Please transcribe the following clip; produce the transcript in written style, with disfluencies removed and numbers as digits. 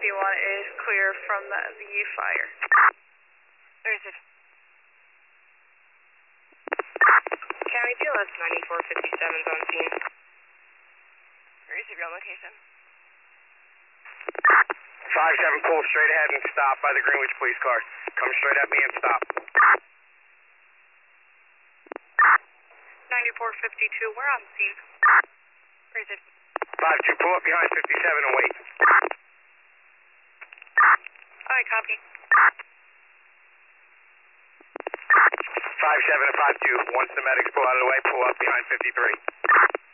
is clear from the fire. Where is it? County DLS 9457's on scene. Where is your location? 5-7, pull straight ahead and stop by the Greenwich police car. Come straight at me and stop. 9452, we're on scene. Where is it? 5-2, pull up behind 57 and wait. Alright, copy. 5-7 and 5-2, once the medics pull out of the way, pull up behind 53.